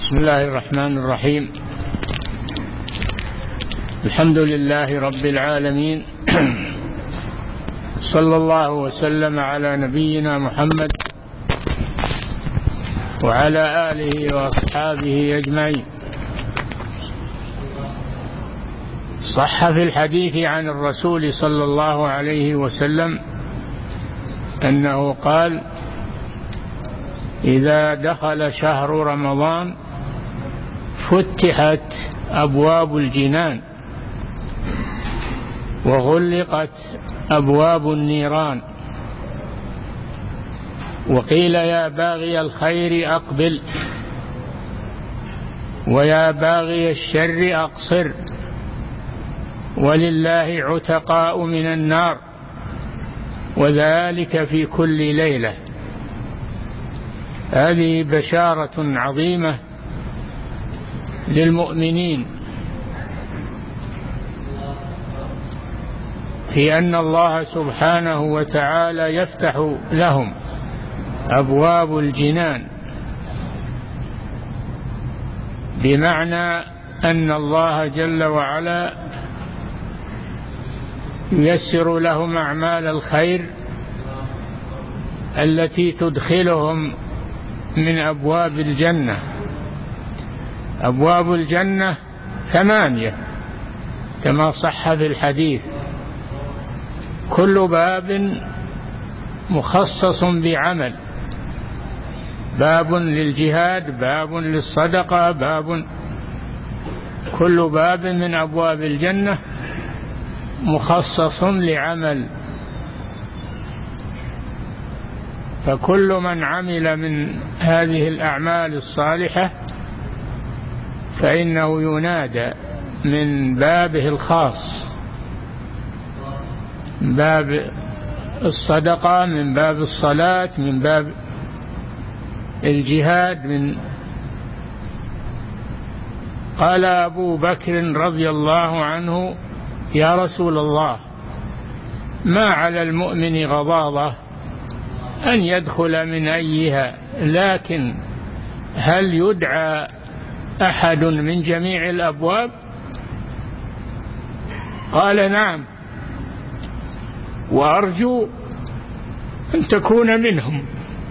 بسم الله الرحمن الرحيم. الحمد لله رب العالمين، صلى الله وسلم على نبينا محمد وعلى آله وأصحابه أجمعين. صح في الحديث عن الرسول صلى الله عليه وسلم أنه قال: إذا دخل شهر رمضان فتحت أبواب الجنان وغلقت أبواب النيران، وقيل: يا باغي الخير أقبل ويا باغي الشر أقصر، ولله عتقاء من النار، وذلك في كل ليلة. هذه بشارة عظيمة للمؤمنين في أن الله سبحانه وتعالى يفتح لهم أبواب الجنان، بمعنى أن الله جل وعلا ييسر لهم أعمال الخير التي تدخلهم من أبواب الجنة. أبواب الجنة 8 كما صح في الحديث، كل باب مخصص بعمل: باب للجهاد، باب للصدقة، كل باب من أبواب الجنة مخصص لعمل. فكل من عمل من هذه الأعمال الصالحة فإنه ينادى من بابه الخاص، من باب الصدقة، من باب الصلاة، من باب الجهاد. قال أبو بكر رضي الله عنه: يا رسول الله، ما على المؤمن غضاضة أن يدخل من أيها، لكن هل يدعى أحد من جميع الأبواب؟ قال: نعم، وأرجو أن تكون منهم.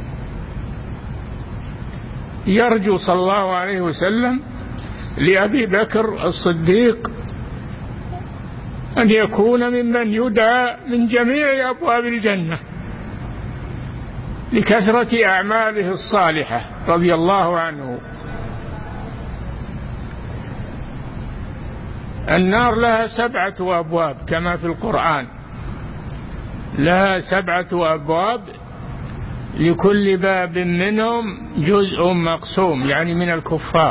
يرجو صلى الله عليه وسلم لأبي بكر الصديق أن يكون ممن يدعى من جميع أبواب الجنة لكثرة أعماله الصالحة رضي الله عنه. النار لها 7 أبواب كما في القرآن، لها 7 أبواب، لكل باب منهم جزء مقسوم، يعني من الكفار.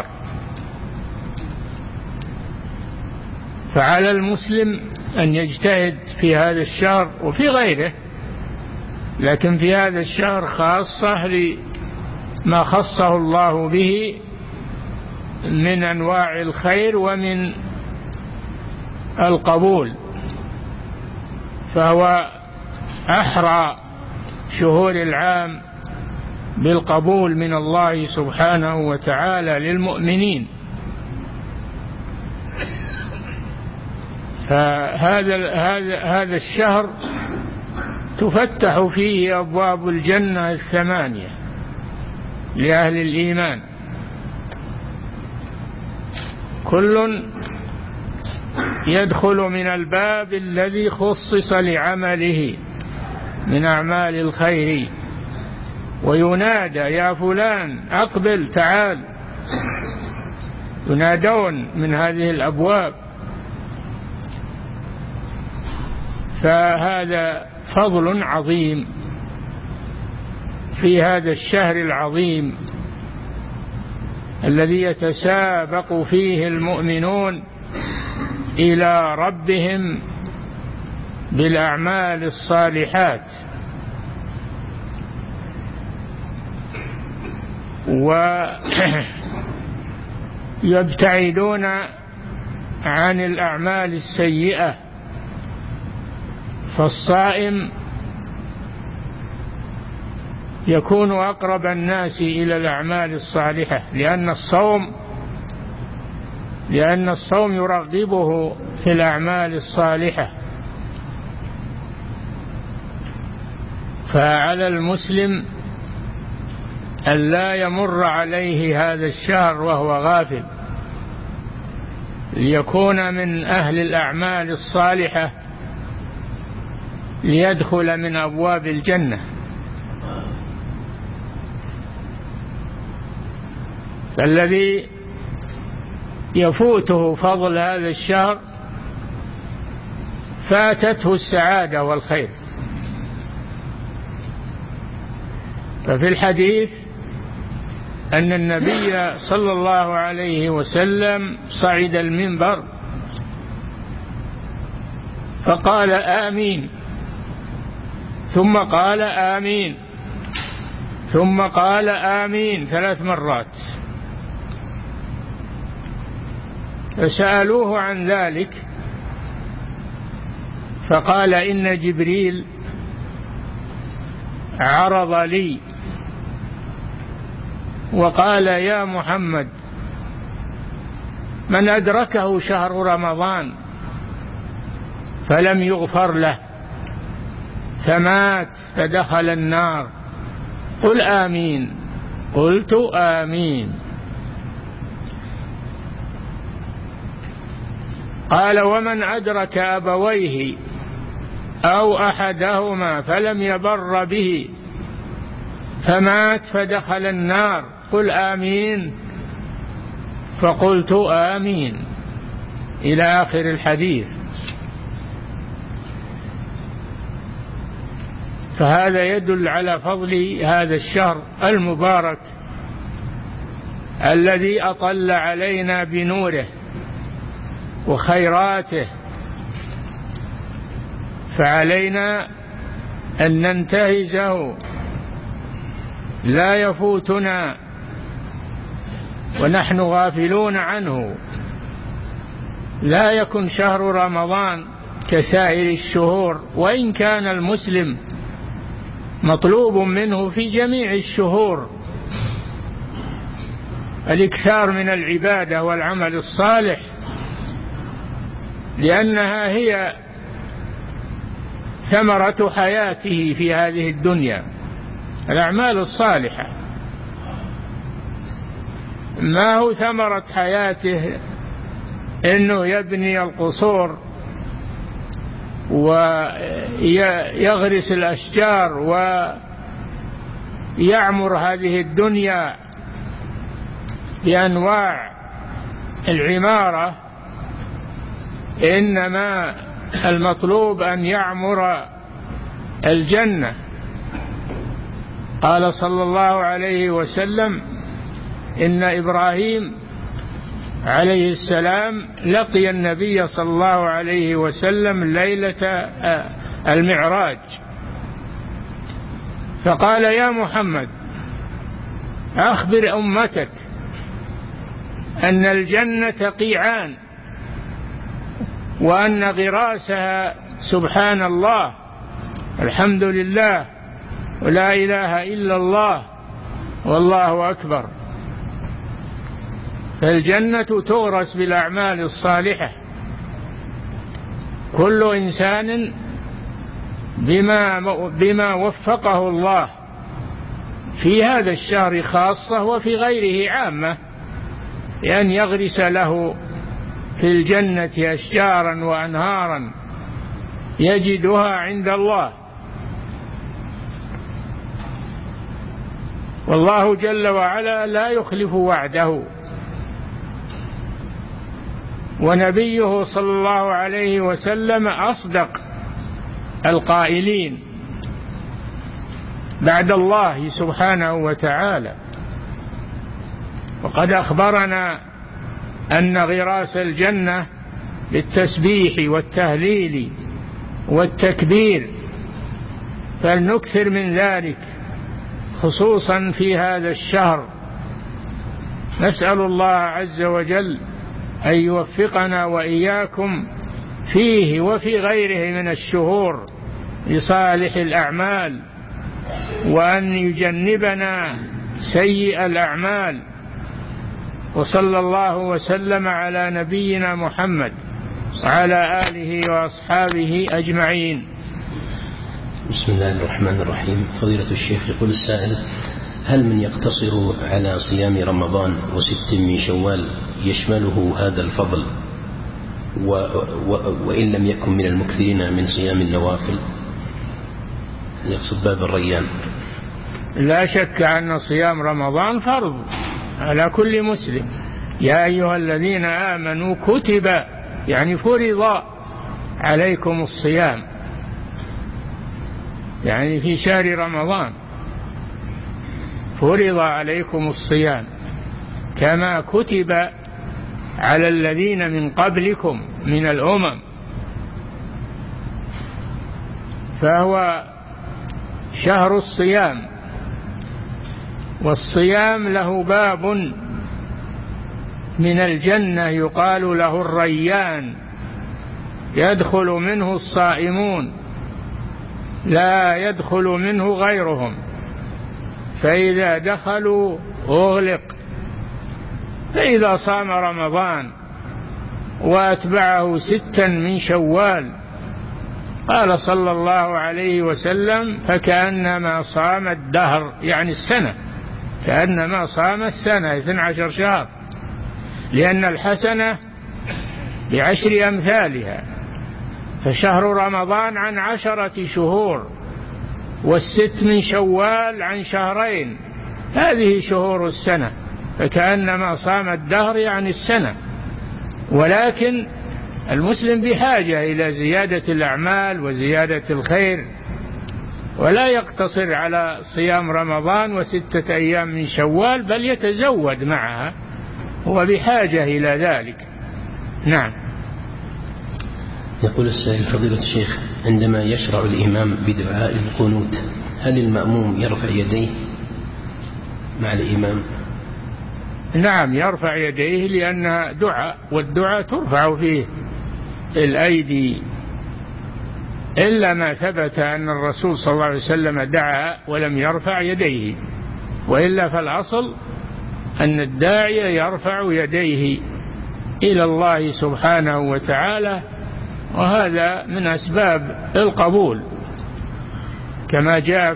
فعلى المسلم أن يجتهد في هذا الشهر وفي غيره، لكن في هذا الشهر خاصة لما خصه الله به من أنواع الخير ومن القبول، فهو أحرى شهور العام بالقبول من الله سبحانه وتعالى للمؤمنين. فهذا الشهر تفتح فيه أبواب الجنة 8 لأهل الإيمان، كل يدخل من الباب الذي خصص لعمله من أعمال الخير، وينادى: يا فلان أقبل، تعال. ينادون من هذه الأبواب. فهذا فضل عظيم في هذا الشهر العظيم الذي يتسابق فيه المؤمنون إلى ربهم بالأعمال الصالحات، ويبتعدون عن الأعمال السيئة. فالصائم يكون أقرب الناس إلى الأعمال الصالحة، لأن الصوم يرغبه في الأعمال الصالحة. فعلى المسلم أن لا يمر عليه هذا الشهر وهو غافل، ليكون من أهل الأعمال الصالحة ليدخل من أبواب الجنة. فالذي يفوته فضل هذا الشهر فاتته السعادة والخير. ففي الحديث أن النبي صلى الله عليه وسلم صعد المنبر فقال آمين، ثم قال آمين، ثم قال آمين 3 مرات. فسألوه عن ذلك فقال إن جبريل عرض لي وقال يا محمد من أدركه شهر رمضان فلم يغفر له فمات فدخل النار قل آمين. قلت آمين. قال ومن أدرك أبويه أو أحدهما فلم يبر به فمات فدخل النار قل آمين. فقلت آمين إلى آخر الحديث. فهذا يدل على فضل هذا الشهر المبارك الذي أطل علينا بنوره وخيراته. فعلينا أن ننتهزه لا يفوتنا ونحن غافلون عنه. لا يكن شهر رمضان كسائر الشهور، وإن كان المسلم مطلوب منه في جميع الشهور الإكثار من العبادة والعمل الصالح، لأنها هي ثمرة حياته في هذه الدنيا. الأعمال الصالحة ما هو ثمرة حياته إنه يبني القصور ويغرس الأشجار ويعمر هذه الدنيا بأنواع العمارة. إنما المطلوب أن يعمر الجنة. قال صلى الله عليه وسلم إن إبراهيم عليه السلام لقي النبي صلى الله عليه وسلم ليلة المعراج فقال يا محمد أخبر أمتك أن الجنة قيعان وأن غراسها سبحان الله الحمد لله ولا إله إلا الله والله أكبر. فالجنة تغرس بالأعمال الصالحة. كل إنسان بما وفقه الله في هذا الشهر خاصة وفي غيره عامة، لأن يغرس له في الجنة أشجارا وأنهارا يجدها عند الله. والله جل وعلا لا يخلف وعده، ونبيه صلى الله عليه وسلم أصدق القائلين بعد الله سبحانه وتعالى. وقد أخبرنا أن غراس الجنة بالتسبيح والتهليل والتكبير، فلنكثر من ذلك خصوصا في هذا الشهر. نسأل الله عز وجل أن يوفقنا وإياكم فيه وفي غيره من الشهور لصالح الأعمال وأن يجنبنا سيء الأعمال. وصلى الله وسلم على نبينا محمد وعلى آله وأصحابه أجمعين. بسم الله الرحمن الرحيم. فضيلة الشيخ، يقول السائل: هل من يقتصر على صيام رمضان وست من شوال يشمله هذا الفضل وإن لم يكن من المكثرين من صيام النوافل؟ يقصد باب الريان. لا شك أن صيام رمضان فرض على كل مسلم. يا أيها الذين آمنوا كتب، يعني فرض عليكم الصيام، يعني في شهر رمضان فرض عليكم الصيام كما كتب على الذين من قبلكم من الأمم. فهو شهر الصيام، والصيام له باب من الجنة يقال له الريان، يدخل منه الصائمون لا يدخل منه غيرهم، فإذا دخلوا أغلق. فإذا صام رمضان وأتبعه ستا من شوال قال صلى الله عليه وسلم: فكأنما صام الدهر، يعني السنة، كأنما صام السنة 12 شهر، لأن الحسنة ب10 أمثالها. فشهر رمضان عن 10 شهور، والست من شوال عن 2 هذه شهور السنة، فكأنما صام الدهر يعني السنة. ولكن المسلم بحاجة إلى زيادة الأعمال وزيادة الخير، ولا يقتصر على صيام رمضان و6 أيام من شوال، بل يتزود معها، هو بحاجة إلى ذلك. نعم. يقول السائل: فضيلة الشيخ، عندما يشرع الإمام بدعاء القنوت هل المأموم يرفع يديه مع الإمام؟ نعم، يرفع يديه لأنها دعاء، والدعاء ترفع فيه الأيدي، إلا ما ثبت أن الرسول صلى الله عليه وسلم دعا ولم يرفع يديه، وإلا فالأصل أن الداعي يرفع يديه إلى الله سبحانه وتعالى، وهذا من أسباب القبول كما جاء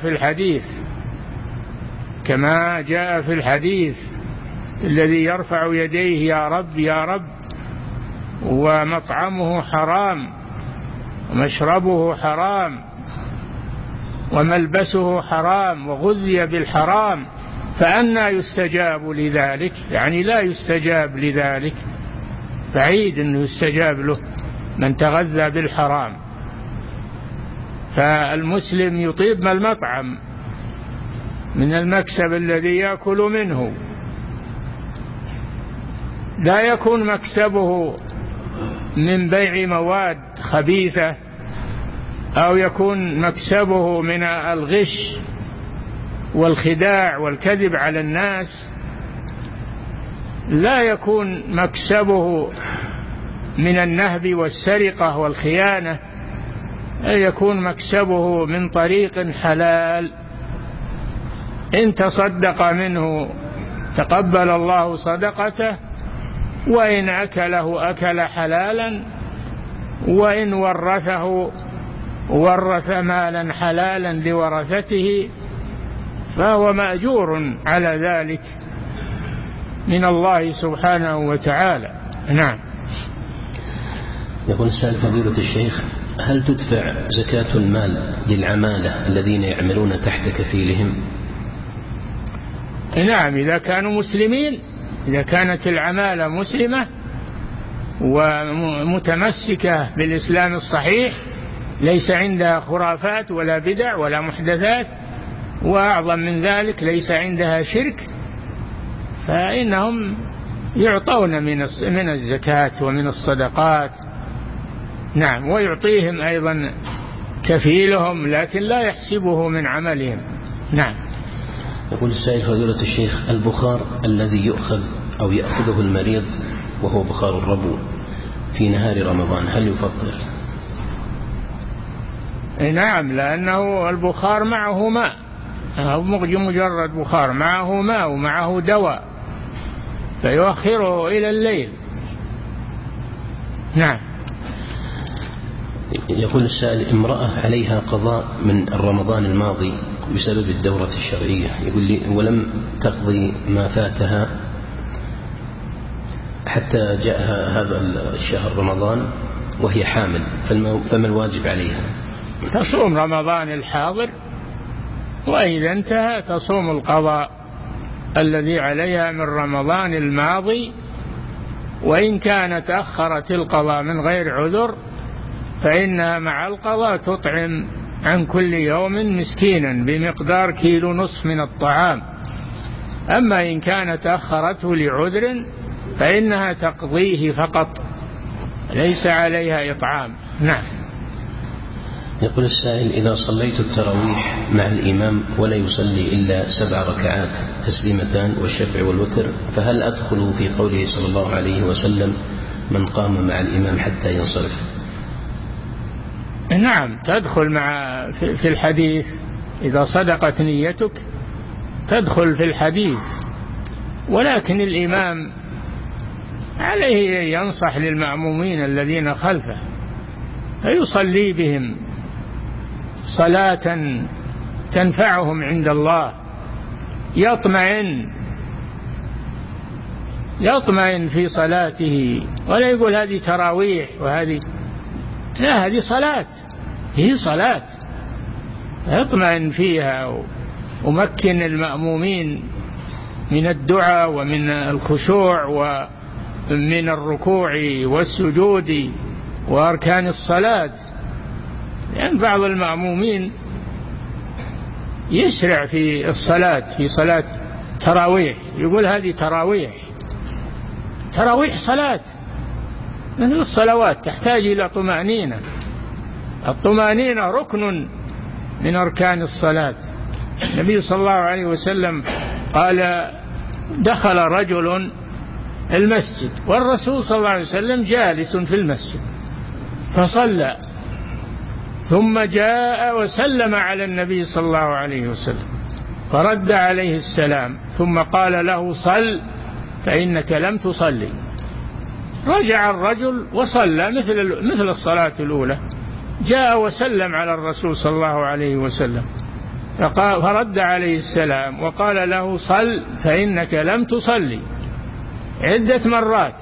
في الحديث الذي يرفع يديه: يا رب يا رب، ومطعمه حرام ومشربه حرام وملبسه حرام وغذي بالحرام، فأنى يستجاب لذلك؟ يعني لا يستجاب لذلك، بعيد أنه يستجاب له من تغذى بالحرام. فالمسلم يطيب ما المطعم من المكسب الذي يأكل منه، لا يكون مكسبه من بيع مواد خبيثة، أو يكون مكسبه من الغش والخداع والكذب على الناس، لا يكون مكسبه من النهب والسرقة والخيانة، يكون مكسبه من طريق حلال. إن تصدق منه تقبل الله صدقته، وإن أكله أكل حلالا، وإن ورثه ورث مالا حلالا لورثته، فهو مأجور على ذلك من الله سبحانه وتعالى. نعم. يقول السائل: فضيلة الشيخ، هل تدفع زكاة المال للعمالة الذين يعملون تحت كفيلهم؟ نعم، إذا كانوا مسلمين، إذا كانت العمالة مسلمة ومتمسكة بالإسلام الصحيح، ليس عندها خرافات ولا بدع ولا محدثات، وأعظم من ذلك ليس عندها شرك، فإنهم يعطون من الزكاة ومن الصدقات. نعم، ويعطيهم أيضا كفيلهم، لكن لا يحسبه من عملهم. نعم. يقول السائل: فضيلة الشيخ، البخار الذي يؤخذ أو يأخذه المريض وهو بخار الربو في نهار رمضان هل يفطر؟ نعم، لأنه البخار معه ماء، مجرد بخار، معه ماء ومعه دواء فيؤخره إلى الليل. نعم. يقول السائل: امرأة عليها قضاء من رمضان الماضي بسبب الدورة الشرعية، يقول لي ولم تقضي ما فاتها حتى جاءها هذا الشهر رمضان وهي حامل، فما الواجب عليها؟ تصوم رمضان الحاضر، وإذا انتهى تصوم القضاء الذي عليها من رمضان الماضي، وإن كانت أخرت القضاء من غير عذر فإنها مع القضاء تطعم عن كل يوم مسكينا بمقدار 1.5 كيلو من الطعام. أما إن كانت أخرته لعذر فإنها تقضيه فقط، ليس عليها إطعام. نعم. يقول السائل: إذا صليت التراويح مع الإمام ولا يصلي إلا 7 ركعات تسليمتان والشفع والوتر، فهل أدخل في قوله صلى الله عليه وسلم من قام مع الإمام حتى ينصرف؟ نعم، تدخل في الحديث، إذا صدقت نيتك تدخل في الحديث، ولكن الإمام عليه ينصح للمأمومين الذين خلفه فيصلي بهم صلاة تنفعهم عند الله، يطمئن في صلاته، ولا يقول هذه تراويح وهذه، لا، هذه صلاة، هي صلاة يطمئن فيها، ومكن المأمومين من الدعاء ومن الخشوع ومن الركوع والسجود وأركان الصلاة. لأن بعض المأمومين يسرع في الصلاة، في صلاة تراويح، يقول هذه تراويح صلاة مثل الصلوات، تحتاج إلى طمأنينة. الطمأنينة ركن من أركان الصلاة. النبي صلى الله عليه وسلم قال: دخل رجل المسجد والرسول صلى الله عليه وسلم جالس في المسجد فصلى، ثم جاء وسلم على النبي صلى الله عليه وسلم فرد عليه السلام، ثم قال له: صل فإنك لم تصلي. رجع الرجل وصلى مثل الصلاة الأولى، جاء وسلم على الرسول صلى الله عليه وسلم فرد عليه السلام وقال له: صل فإنك لم تصلي، عدة مرات.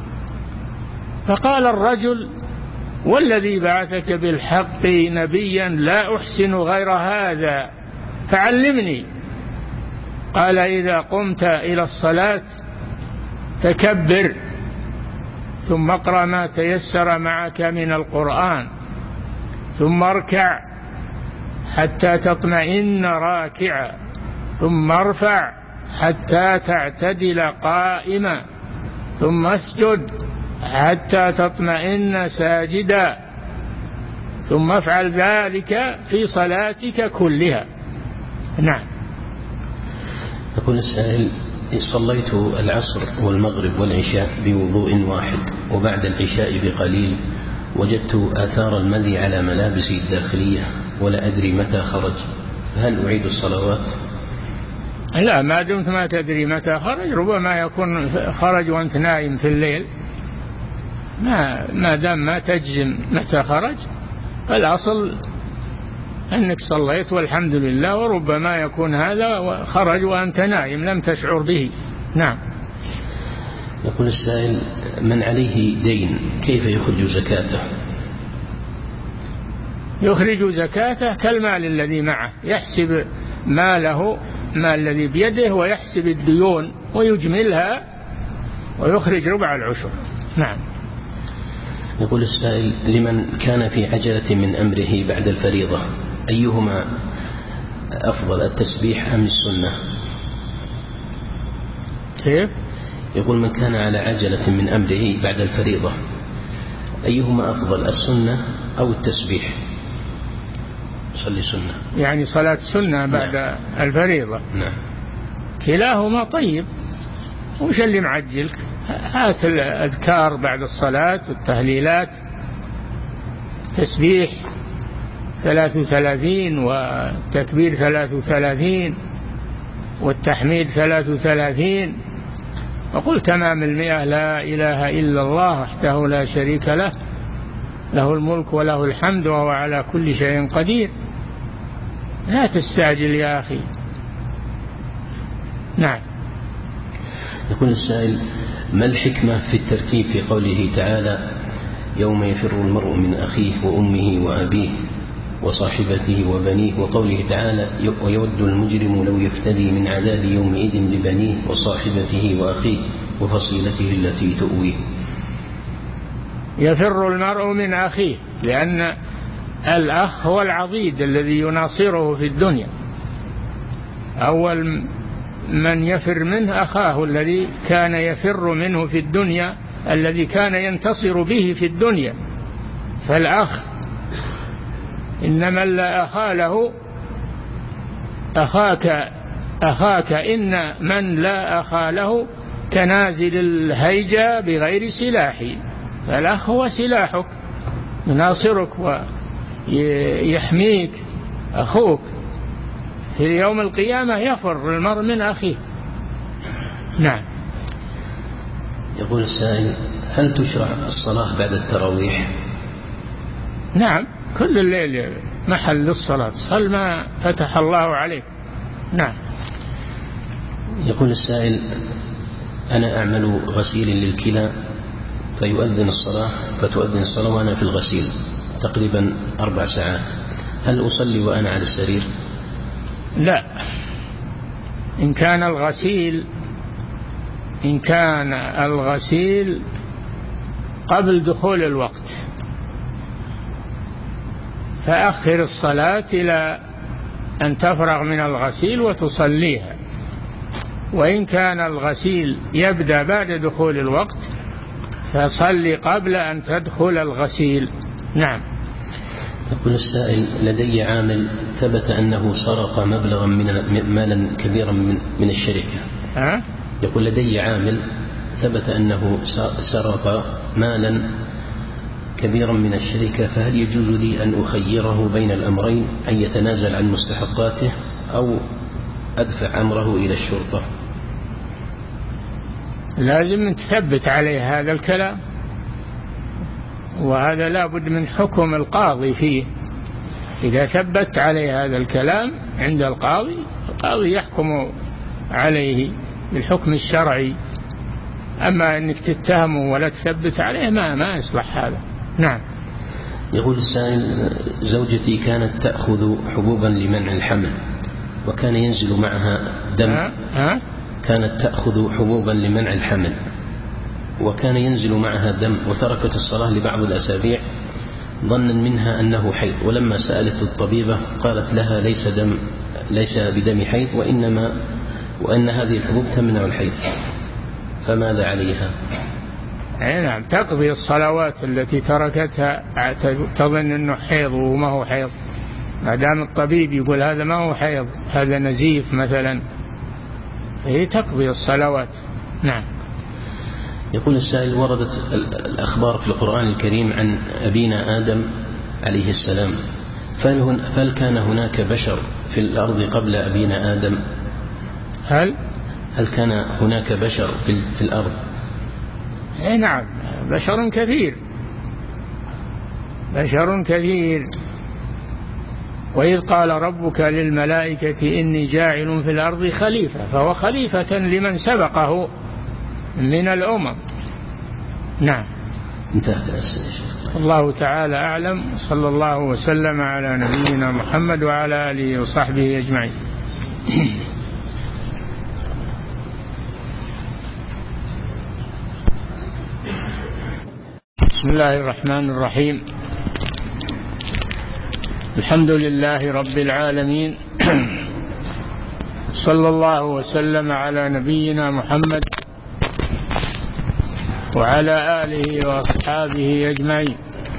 فقال الرجل: والذي بعثك بالحق نبيا لا أحسن غير هذا فعلمني. قال: إذا قمت إلى الصلاة فكبر، ثم اقرأ ما تيسر معك من القرآن، ثم اركع حتى تطمئن راكعا، ثم ارفع حتى تعتدل قائما، ثم اسجد حتى تطمئن ساجدا، ثم افعل ذلك في صلاتك كلها. نعم. يقول السائل: صليت العصر والمغرب والعشاء بوضوء واحد، وبعد العشاء بقليل وجدت آثار المذي على ملابسي الداخلية ولا أدري متى خرج، فهل أعيد الصلوات؟ لا، ما دمت ما تدري متى خرج، ربما يكون خرج وأنت نايم في الليل. ما دام ما تجزم متى خرج، الأصل أنك صليت والحمد لله، وربما يكون هذا خرج وأنت نائم لم تشعر به. نعم. يقول السائل: من عليه دين كيف يخرج زكاته؟ يخرج زكاته كالمال الذي معه، يحسب ماله، ما الذي بيده، ويحسب الديون ويجملها ويخرج ربع العشر. نعم. يقول السائل: لمن كان في عجلة من أمره بعد الفريضة أيهما أفضل، التسبيح أم السنة؟ كيف؟ يقول: من كان على عجلة من أمره بعد الفريضة أيهما أفضل، السنة أو التسبيح؟ صلي سنة، يعني صلاة سنة بعد نعم. الفريضة. نعم. كلاهما طيب، وش اللي معجلك؟ هات الأذكار بعد الصلاة والتهليلات، تسبيح 33 والتكبير 33 والتحميد 33. وقل تمام 100 لا إله إلا الله وحده لا شريك له له الملك وله الحمد وهو على كل شيء قدير. لا تستعجل يا أخي. نعم. يقول السائل: ما الحكمة في الترتيب في قوله تعالى: يوم يفر المرء من أخيه وأمه وأبيه وصاحبته وبنيه، وقوله تعالى: ويود المجرم لو يفتدي من عذاب يومئذ ببنيه وصاحبته وأخيه وفصيلته التي تؤويه؟ يفر المرء من أخيه لأن الأخ هو العضيد الذي يناصره في الدنيا. أول من يفر منه أخاه الذي كان يفر منه في الدنيا، الذي كان ينتصر به في الدنيا. فالأخ إنما لا أخا له أخاك إن من لا أخا له كنازل الهيجة بغير سلاح. فالأخ هو سلاحك يناصرك ويحميك. أخوك في يوم القيامة يفر المرء من أخيه. نعم. يقول السائل: هل تشرع الصلاة بعد التراويح؟ نعم، كل الليل محل للصلاة، صل ما فتح الله عليك. نعم. يقول السائل: أنا أعمل غسيل للكلى فتؤذن الصلاة وأنا في الغسيل تقريبا 4 ساعات، هل أصلي وأنا على السرير؟ لا، إن كان الغسيل قبل دخول الوقت فأخر الصلاة إلى أن تفرغ من الغسيل وتصليها. وإن كان الغسيل يبدأ بعد دخول الوقت فصلي قبل أن تدخل الغسيل. نعم. يقول السائل: لدي عامل ثبت أنه سرق مبلغا مالا كبيرا من الشركة. يقول: لدي عامل ثبت أنه سرق مالا كبيرا من الشركة، فهل يجوز لي أن أخيره بين الأمرين، أن يتنازل عن مستحقاته أو أدفع أمره إلى الشرطة؟ لازم تثبت عليه هذا الكلام، وهذا لا بد من حكم القاضي فيه. إذا ثبت عليه هذا الكلام عند القاضي يحكم عليه بالحكم الشرعي. أما أنك تتهمه ولا تثبت عليه ما يصلح هذا. نعم. يقول السائل: زوجتي كانت تأخذ حبوبا لمنع الحمل وكان ينزل معها دم. كانت تأخذ حبوبا لمنع الحمل وكان ينزل معها دم، وتركت الصلاة لبعض الأسابيع ظنا منها أنه حيض، ولما سألت الطبيبة قالت لها ليس بدم حيض وأن هذه الحبوب تمنع الحيض، فماذا عليها؟ نعم، تقضي الصلوات التي تركتها تظن أنه حيض وما هو حيض. ما دام الطبيب يقول هذا ما هو حيض، هذا نزيف مثلا، هي تقضي الصلوات. نعم. يقول السائل: وردت الأخبار في القرآن الكريم عن أبينا آدم عليه السلام، فهل كان هناك بشر في الأرض قبل أبينا آدم؟ هل كان هناك بشر في الأرض؟ نعم، بشر كثير. وإذ قال ربك للملائكة إني جاعل في الأرض خليفة، فهو خليفة لمن سبقه من الأمم. نعم. انتهت الأسئلة. الله تعالى أعلم، صلى الله وسلم على نبينا محمد وعلى آله وصحبه أجمعين. بسم الله الرحمن الرحيم. الحمد لله رب العالمين، صلى الله وسلم على نبينا محمد وعلى آله وأصحابه أجمعين.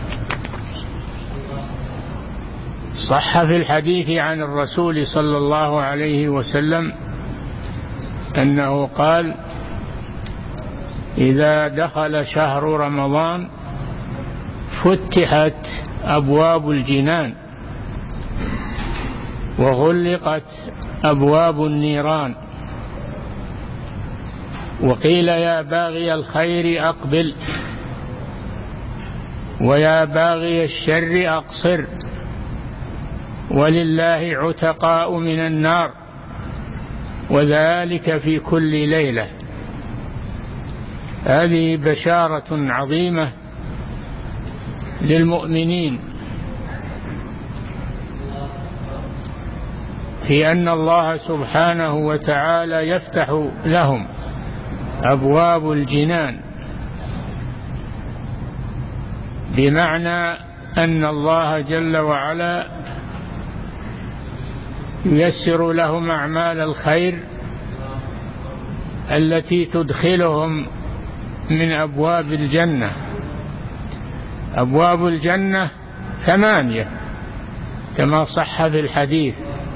صح في الحديث عن الرسول صلى الله عليه وسلم أنه قال: إذا دخل شهر رمضان فتحت أبواب الجنان وغلقت أبواب النيران. وقيل يا باغي الخير أقبل ويا باغي الشر أقصر ولله عتقاء من النار وذلك في كل ليلة. هذه بشارة عظيمة للمؤمنين في أن الله سبحانه وتعالى يفتح لهم أبواب الجنان، بمعنى أن الله جل وعلا ييسر لهم أعمال الخير التي تدخلهم من أبواب الجنة. أبواب الجنة 8 كما صح في الحديث،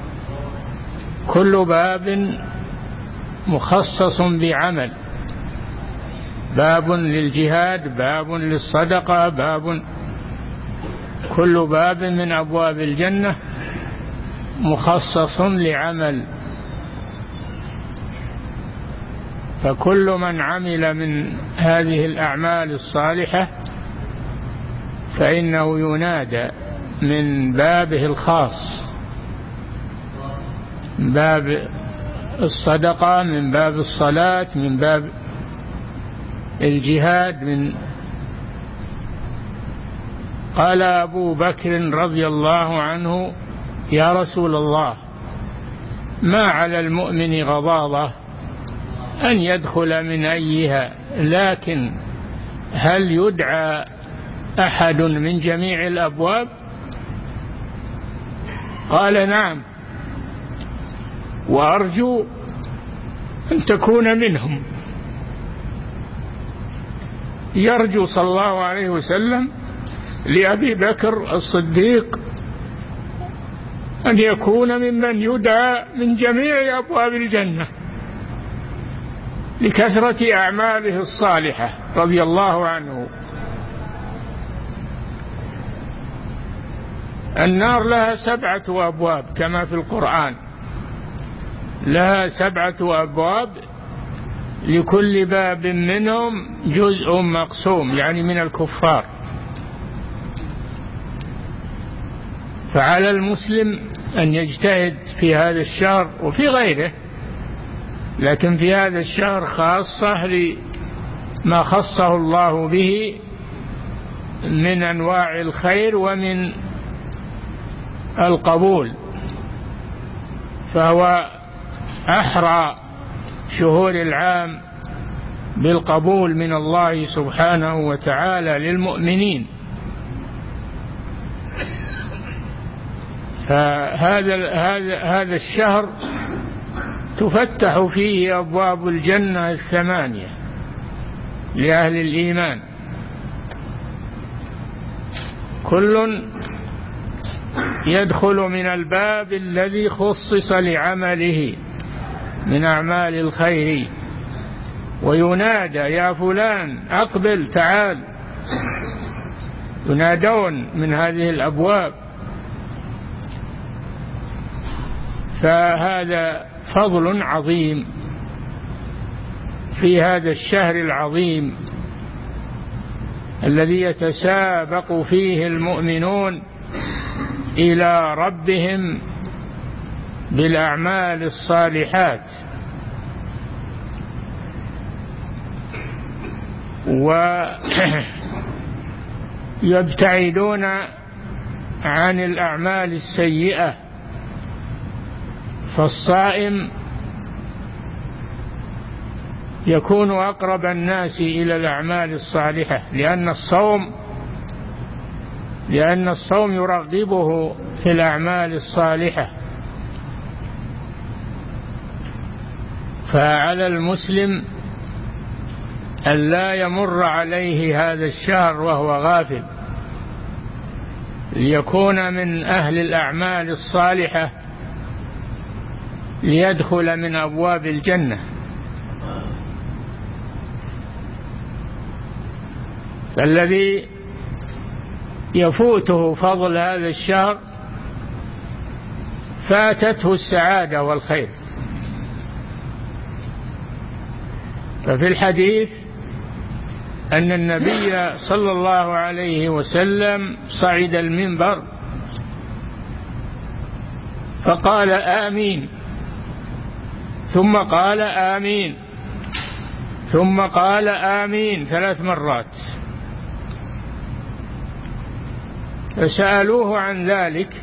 كل باب مخصص بعمل، باب للجهاد، باب للصدقة، كل باب من أبواب الجنة مخصص لعمل. فكل من عمل من هذه الأعمال الصالحة فإنه ينادى من بابه الخاص، من باب الصدقة، من باب الصلاة، من باب الجهاد. قال أبو بكر رضي الله عنه: يا رسول الله، ما على المؤمن غضاضة أن يدخل من أيها، لكن هل يدعى أحد من جميع الأبواب؟ قال: نعم، وأرجو أن تكون منهم. يرجو صلى الله عليه وسلم لأبي بكر الصديق أن يكون ممن يدعى من جميع أبواب الجنة لكثرة أعماله الصالحة رضي الله عنه. النار لها 7 أبواب كما في القرآن، لها 7 أبواب، لكل باب منهم جزء مقسوم، يعني من الكفار. فعلى المسلم أن يجتهد في هذا الشهر وفي غيره، لكن في هذا الشهر خاصة لما خصه الله به من أنواع الخير ومن القبول، فهو أحرى شهور العام بالقبول من الله سبحانه وتعالى للمؤمنين. فهذا الشهر تفتح فيه أبواب الجنة 8 لأهل الإيمان، كل يدخل من الباب الذي خصص لعمله من أعمال الخير، وينادى: يا فلان أقبل، تعال. ينادون من هذه الأبواب. فهذا فضل عظيم في هذا الشهر العظيم الذي يتسابق فيه المؤمنون إلى ربهم بالأعمال الصالحات، ويبتعدون عن الأعمال السيئة. فالصائم يكون أقرب الناس إلى الأعمال الصالحة، لأن الصوم يرغبه في الأعمال الصالحة. فعلى المسلم أن لا يمر عليه هذا الشهر وهو غافل، ليكون من أهل الأعمال الصالحة ليدخل من أبواب الجنة. فالذي يفوته فضل هذا الشهر فاتته السعادة والخير. ففي الحديث أن النبي صلى الله عليه وسلم صعد المنبر فقال آمين، ثم قال آمين، ثم قال آمين 3 مرات. فسألوه عن ذلك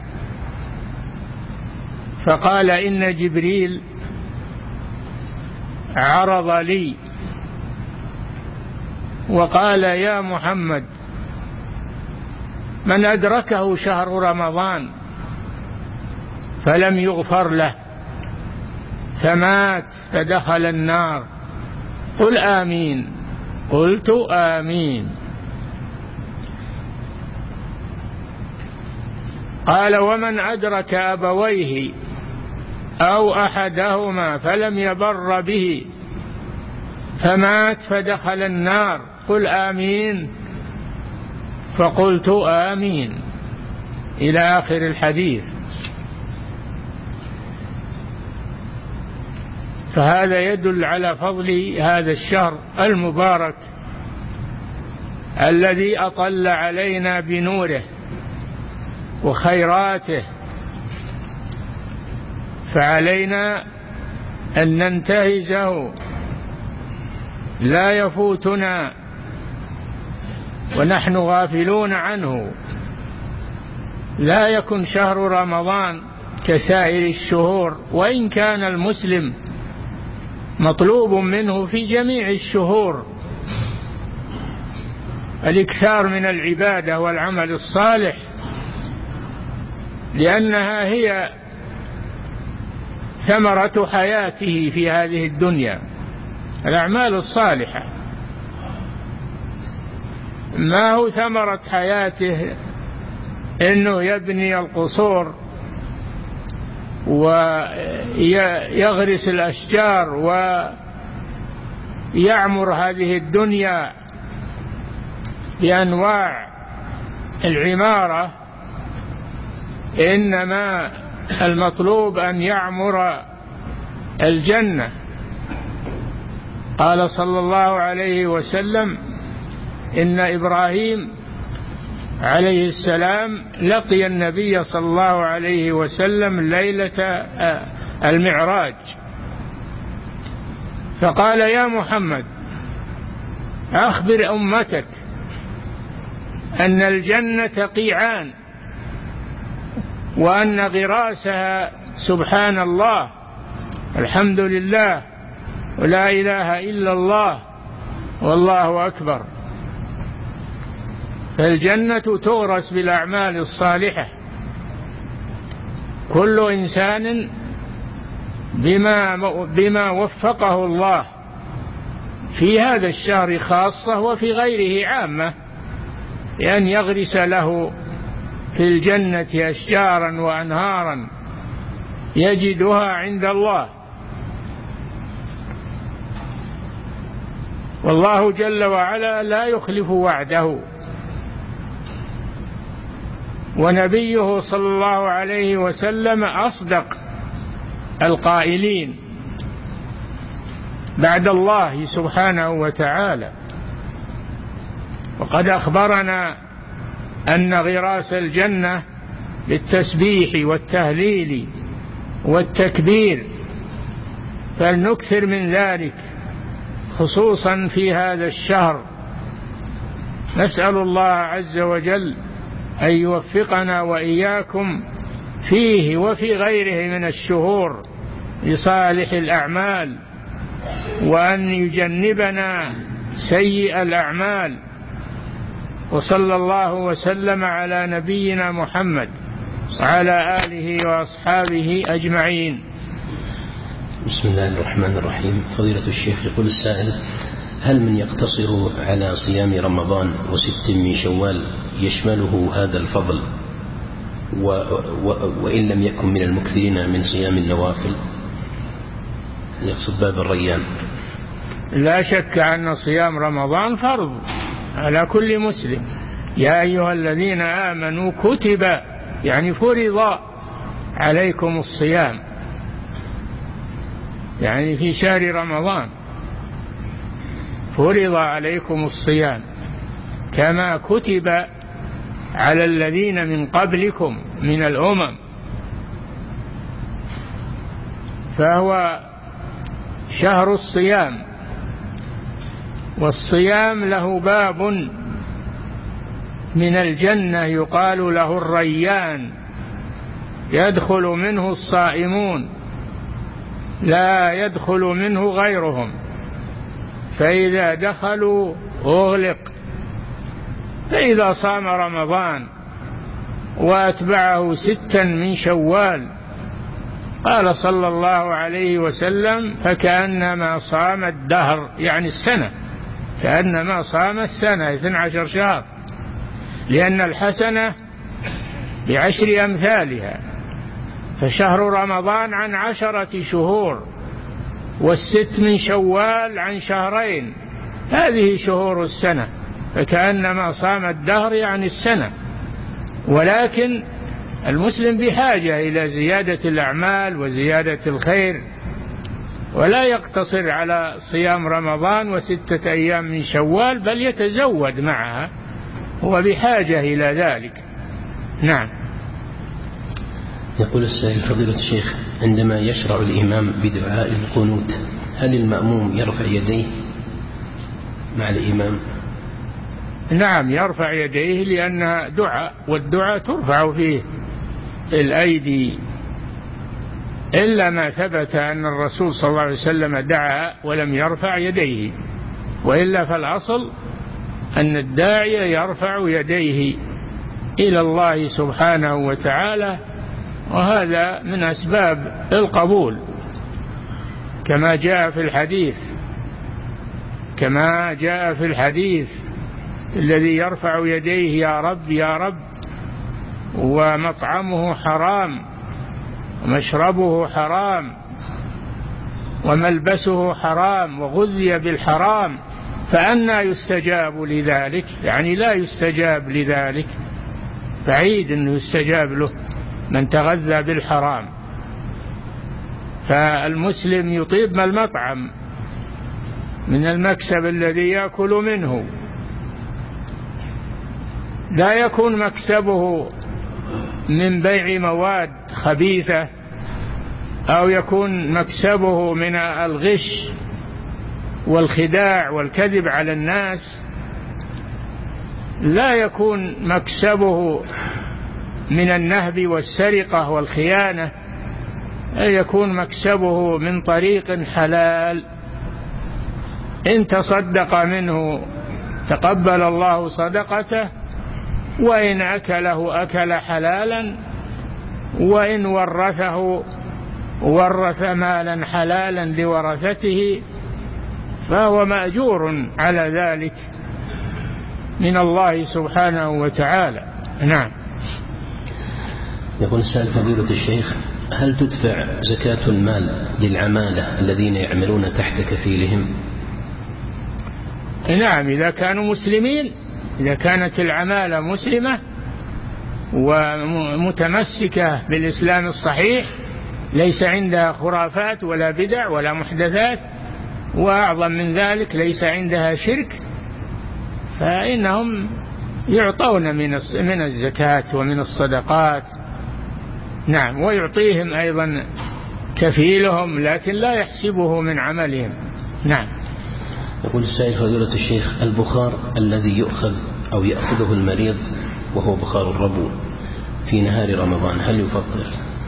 فقال إن جبريل عرض لي وقال يا محمد من أدركه شهر رمضان فلم يغفر له فمات فدخل النار قل آمين. قلت آمين. قال ومن أدرك أبويه أو أحدهما فلم يبر به فمات فدخل النار قل آمين. فقلت آمين إلى آخر الحديث. فهذا يدل على فضل هذا الشهر المبارك الذي أطل علينا بنوره وخيراته، فعلينا أن ننتهزه لا يفوتنا ونحن غافلون عنه. لا يكن شهر رمضان كسائر الشهور، وإن كان المسلم مطلوب منه في جميع الشهور الإكثار من العبادة والعمل الصالح، لأنها هي ثمرة حياته في هذه الدنيا، الأعمال الصالحة. ما هو ثمرة حياته إنه يبني القصور ويغرس الأشجار ويعمر هذه الدنيا بأنواع العمارة، إنما المطلوب أن يعمر الجنة. قال صلى الله عليه وسلم إن إبراهيم عليه السلام لقي النبي صلى الله عليه وسلم ليلة المعراج فقال يا محمد أخبر أمتك أن الجنة قيعان وأن غراسها سبحان الله الحمد لله ولا إله إلا الله والله أكبر. فالجنة تغرس بالأعمال الصالحة، كل إنسان بما وفقه الله في هذا الشهر خاصة وفي غيره عامة، لأن يغرس له في الجنة أشجارا وأنهارا يجدها عند الله. والله جل وعلا لا يخلف وعده، ونبيه صلى الله عليه وسلم أصدق القائلين بعد الله سبحانه وتعالى. وقد أخبرنا أن غراس الجنة بالتسبيح والتهليل والتكبير، فلنكثر من ذلك خصوصا في هذا الشهر. نسأل الله عز وجل أن يوفقنا وإياكم فيه وفي غيره من الشهور لصالح الأعمال، وأن يجنبنا سيء الأعمال. وصلى الله وسلم على نبينا محمد وعلى آله وأصحابه أجمعين. بسم الله الرحمن الرحيم. فضيلة الشيخ، يقول السائل: هل من يقتصر على صيام رمضان و6 من شوال يشمله هذا الفضل وإن لم يكن من المكثرين من صيام النوافل؟ يقصد باب الريان. لا شك أن صيام رمضان فرض على كل مسلم. يا أيها الذين آمنوا كتب، يعني فرض عليكم الصيام، يعني في شهر رمضان فرض عليكم الصيام كما كتب على الذين من قبلكم من الأمم. فهو شهر الصيام، والصيام له باب من الجنة يقال له الريان، يدخل منه الصائمون لا يدخل منه غيرهم، فإذا دخلوا أغلق. فإذا صام رمضان وأتبعه 6 من شوال قال صلى الله عليه وسلم فكأنما صام الدهر، يعني السنة، كأنما صام السنة 12 شهر، لأن الحسنة ب10 أمثالها. فشهر رمضان عن 10 شهور، وال6 من شوال عن 2 شهرين، هذه شهور السنة، فكأنما صام الدهر يعني السنة. ولكن المسلم بحاجة إلى زيادة الأعمال وزيادة الخير، ولا يقتصر على صيام رمضان و6 أيام من شوال، بل يتزود معها، هو بحاجة إلى ذلك. نعم. يقول السائل فضيلة الشيخ، عندما يشرع الإمام بدعاء القنوت هل المأموم يرفع يديه مع الإمام؟ نعم يرفع يديه، لأنها دعاء، والدعاء ترفع فيه الأيدي، إلا ما ثبت أن الرسول صلى الله عليه وسلم دعا ولم يرفع يديه، وإلا فالأصل أن الداعي يرفع يديه إلى الله سبحانه وتعالى، وهذا من أسباب القبول كما جاء في الحديث الذي يرفع يديه يا رب يا رب، ومطعمه حرام ومشربه حرام وملبسه حرام وغذي بالحرام، فأنى يستجاب لذلك؟ يعني لا يستجاب لذلك، بعيد أنه يستجاب له من تغذى بالحرام. فالمسلم يطيب ما المطعم من المكسب الذي يأكل منه، لا يكون مكسبه من بيع مواد خبيثة، أو يكون مكسبه من الغش والخداع والكذب على الناس، لا يكون مكسبه من النهب والسرقة والخيانة، يكون مكسبه من طريق حلال. إن تصدق منه تقبل الله صدقته، وإن أكله أكل حلالا، وإن ورثه ورث مالا حلالا لورثته، فهو مأجور على ذلك من الله سبحانه وتعالى. نعم. يقول السائل فضيلة الشيخ، هل تدفع زكاة المال للعمالة الذين يعملون تحت كفيلهم؟ نعم، إذا كانوا مسلمين، إذا كانت العمالة مسلمة ومتمسكة بالإسلام الصحيح، ليس عندها خرافات ولا بدع ولا محدثات، وأعظم من ذلك ليس عندها شرك، فإنهم يعطون من الزكاة ومن الصدقات. نعم، ويعطيهم أيضا كفيلهم، لكن لا يحسبه من عملهم. نعم. يقول السائل فضيلة الشيخ، البخار الذي يؤخذ أو يأخذه المريض وهو بخار الربو في نهار رمضان هل يفطر؟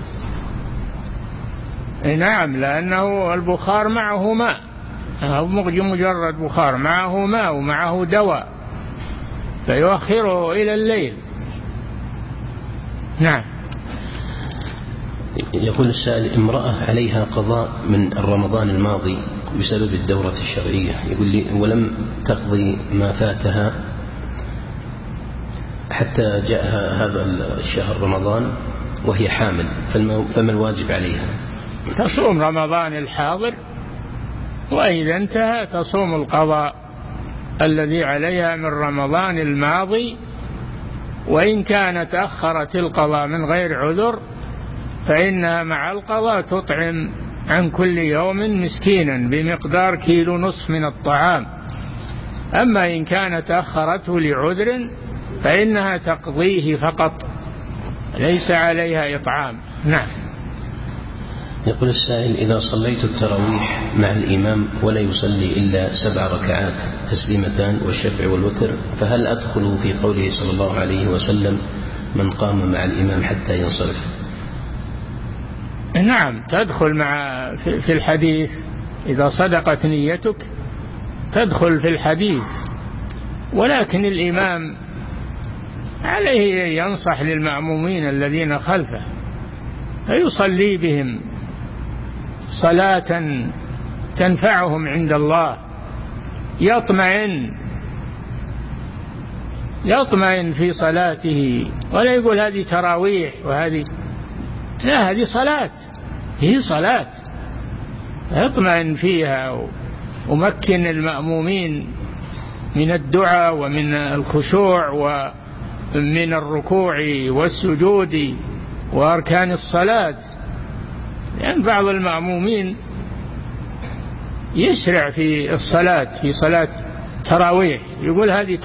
نعم، لأنه البخار معه ماء، مجرد بخار معه ماء ومعه دواء، فيؤخره إلى الليل. نعم. يقول السائل، امرأة عليها قضاء من رمضان الماضي بسبب الدورة الشرعية، يقول لي ولم تقضي ما فاتها حتى جاءها هذا الشهر رمضان وهي حامل، فما الواجب عليها؟ تصوم رمضان الحاضر، وإذا انتهى تصوم القضاء الذي عليها من رمضان الماضي، وإن كانت أخرت القضاء من غير عذر فإنها مع القضاء تطعم عن كل يوم مسكينا بمقدار 1.5 كيلو من الطعام. أما إن كانت أخرته لعذر فإنها تقضيه فقط، ليس عليها إطعام. نعم. يقول السائل: إذا صليت التراويح مع الإمام ولا يصلي إلا 7 ركعات تسليمتان والشفع والوتر، فهل أدخل في قوله صلى الله عليه وسلم: من قام مع الإمام حتى ينصرف؟ نعم، تدخل في الحديث. إذا صدقت نيتك تدخل في الحديث، ولكن الإمام عليه ينصح للمأمومين الذين خلفه فيصلي بهم صلاة تنفعهم عند الله، يطمئن في صلاته، ولا يقول هذه تراويح وهذه، لا، هذه صلاة، هي صلاة يطمئن فيها، ومكن المأمومين من الدعاء ومن الخشوع ومن الركوع والسجود وأركان الصلاة. لأن بعض المأمومين يسرع في الصلاة، في صلاة تراويح، يقول هذه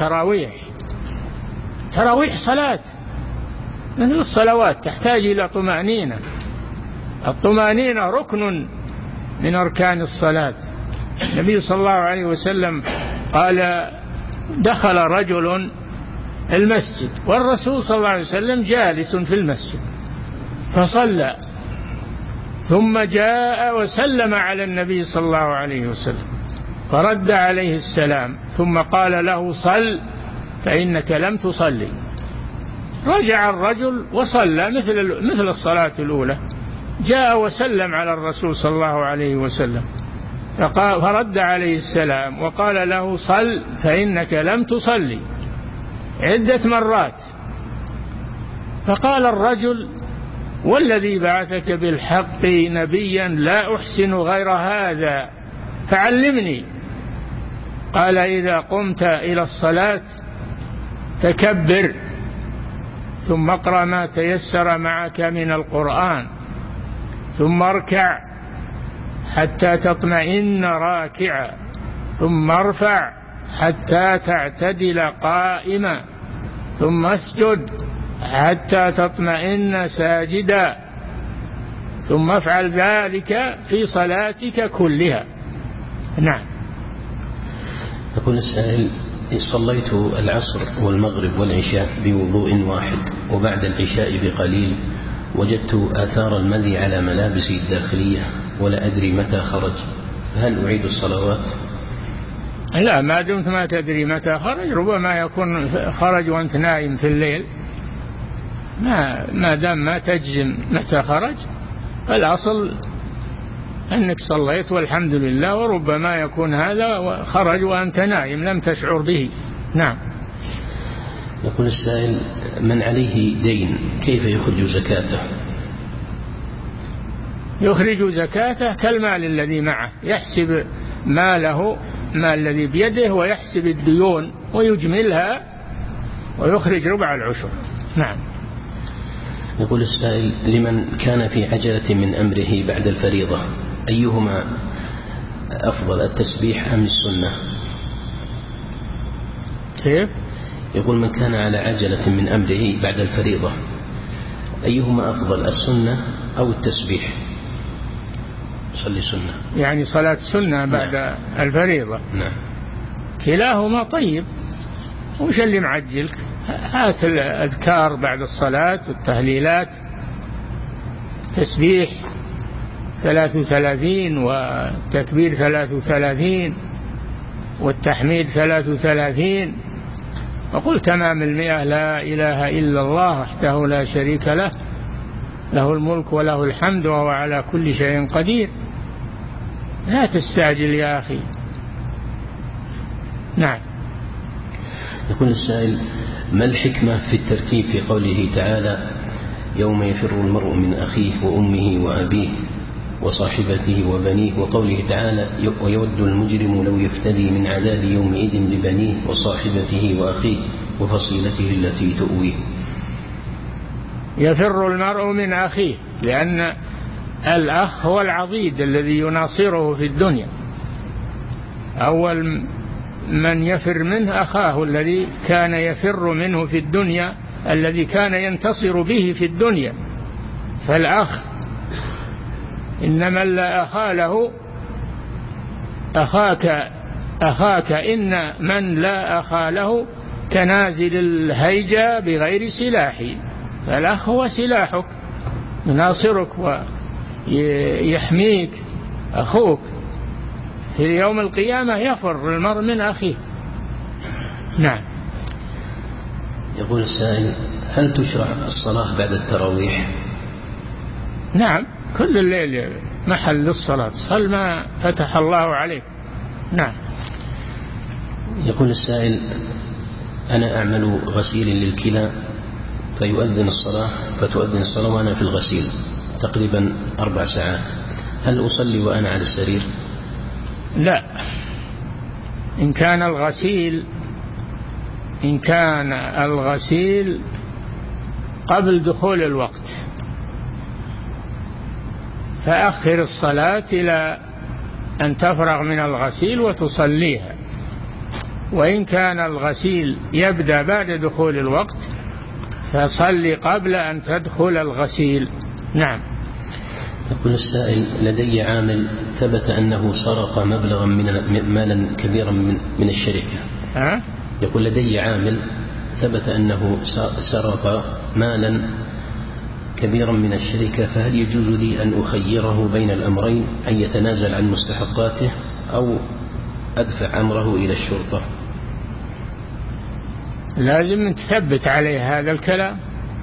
تراويح صلاة مثل الصلوات، تحتاج إلى طمأنينة. الطمأنينة ركن من أركان الصلاة. النبي صلى الله عليه وسلم قال: دخل رجل المسجد والرسول صلى الله عليه وسلم جالس في المسجد فصلى، ثم جاء وسلم على النبي صلى الله عليه وسلم فرد عليه السلام، ثم قال له: صل فإنك لم تصلي. رجع الرجل وصلى مثل الصلاة الأولى، جاء وسلم على الرسول صلى الله عليه وسلم فرد عليه السلام وقال له: صل فإنك لم تصلي، عدة مرات. فقال الرجل: والذي بعثك بالحق نبيا لا أحسن غير هذا فعلمني. قال: إذا قمت إلى الصلاة فكبر، ثم اقرأ ما تيسر معك من القرآن، ثم اركع حتى تطمئن راكعا، ثم ارفع حتى تعتدل قائما، ثم اسجد حتى تطمئن ساجدا، ثم افعل ذلك في صلاتك كلها. نعم. يقول السائل: صليت العصر والمغرب والعشاء بوضوء واحد، وبعد العشاء بقليل وجدت آثار المذي على ملابسي الداخلية ولا أدري متى خرج، فهل أعيد الصلوات؟ لا، ما دمت ما تدري متى خرج، ربما يكون خرج وأنت نايم في الليل. ما دام ما تجزم متى خرج، فالأصل أنك صليت والحمد لله، وربما يكون هذا خرج وأنت نائم لم تشعر به. نعم. يقول السائل: من عليه دين كيف يخرج زكاته؟ يخرج زكاته كالمال الذي معه، يحسب ماله، ما الذي بيده، ويحسب الديون ويجملها ويخرج ربع العشر. نعم. يقول السائل: لمن كان في عجلة من أمره بعد الفريضة أيهما أفضل، التسبيح أم السنة؟ كيف؟ يقول: من كان على عجلة من أمره بعد الفريضة أيهما أفضل، السنة أو التسبيح؟ صلي سنة، يعني صلاة سنة بعد نعم. الفريضة. نعم. كلاهما طيب. وش اللي معجلك؟ هات الأذكار بعد الصلاة والتهليلات، تسبيح 33 والتكبير 33 والتحميد 33، وقل تمام 100: لا إله إلا الله وحده لا شريك له، له الملك وله الحمد وهو على كل شيء قدير. لا تستعجل يا أخي. نعم. يقول السائل: ما الحكمة في الترتيب في قوله تعالى: يوم يفر المرء من أخيه وأمه وأبيه وصاحبته وبنيه، وقوله تعالى: ويود المجرم لو يفتدي من عذاب يومئذ ببنيه وصاحبته وأخيه وفصيلته التي تؤويه؟ يفر المرء من أخيه، لأن الأخ هو العضيد الذي يناصره في الدنيا. أول من يفر منه أخاه الذي كان يفر منه في الدنيا، الذي كان ينتصر به في الدنيا. فالأخ إنما لا أخا له أخاك إن من لا أخا له كنازل الهيجة بغير سلاح. فالأخ هو سلاحك، يناصرك ويحميك. أخوك في يوم القيامة يفر المرء من أخيه. نعم. يقول السائل: هل تشرع الصلاة بعد التراويح؟ نعم، كل الليل محل للصلاة، صل ما فتح الله عليك. نعم. يقول السائل: أنا أعمل غسيل للكلى فتؤذن الصلاة وأنا في الغسيل تقريبا 4 ساعات، هل أصلي وأنا على السرير؟ لا، إن كان الغسيل قبل دخول الوقت فأخر الصلاة إلى أن تفرغ من الغسيل وتصليها. وإن كان الغسيل يبدأ بعد دخول الوقت فصلي قبل أن تدخل الغسيل. نعم. يقول السائل: لدي عامل ثبت أنه سرق مبلغا مالا كبيرا من الشركة. يقول: لدي عامل ثبت أنه سرق مالا كبيرا من الشركة، فهل يجوز لي أن أخيره بين الأمرين، أن يتنازل عن مستحقاته أو أدفع أمره إلى الشرطة؟ لازم تثبت عليه هذا الكلام،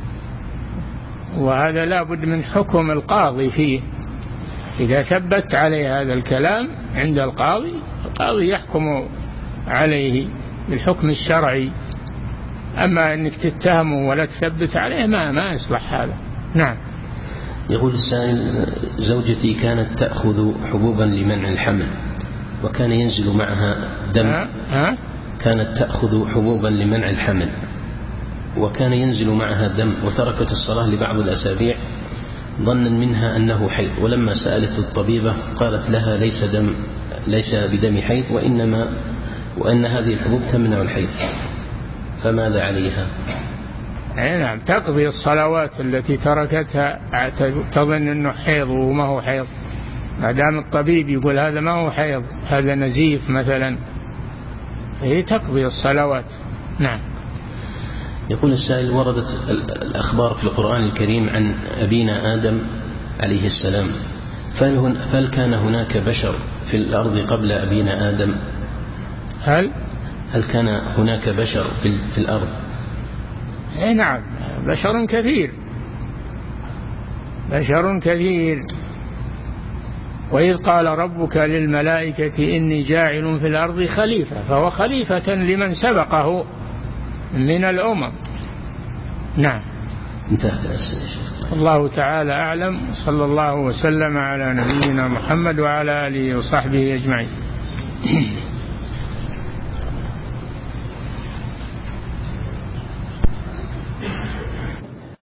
وهذا لا بد من حكم القاضي فيه. إذا ثبت عليه هذا الكلام عند القاضي يحكم عليه بالحكم الشرعي. أما أنك تتهمه ولا تثبت عليه ما يصلح هذا. نعم. يقول السائل: زوجتي كانت تأخذ حبوبا لمنع الحمل وكان ينزل معها دم. كانت تأخذ حبوبا لمنع الحمل وكان ينزل معها دم، وتركت الصلاة لبعض الأسابيع ظنا منها أنه حيض، ولما سألت الطبيبة قالت لها ليس بدم حيض وأن هذه الحبوب تمنع الحيض، فماذا عليها؟ نعم، تقضي الصلوات التي تركتها تظن أنه حيض وما هو حيض. ما دام الطبيب يقول هذا ما هو حيض، هذا نزيف مثلا، هي تقضي الصلوات. نعم. يقول السائل: وردت الأخبار في القرآن الكريم عن أبينا آدم عليه السلام، فهل كان هناك بشر في الأرض قبل أبينا آدم؟ هل كان هناك بشر في الأرض؟ نعم، بشر كثير. وإذ قال ربك للملائكة إني جاعل في الأرض خليفة، فهو خليفة لمن سبقه من الأمم. نعم. انتهت الأسئلة يا شيخ. الله تعالى أعلم، صلى الله وسلم على نبينا محمد وعلى آله وصحبه أجمعين.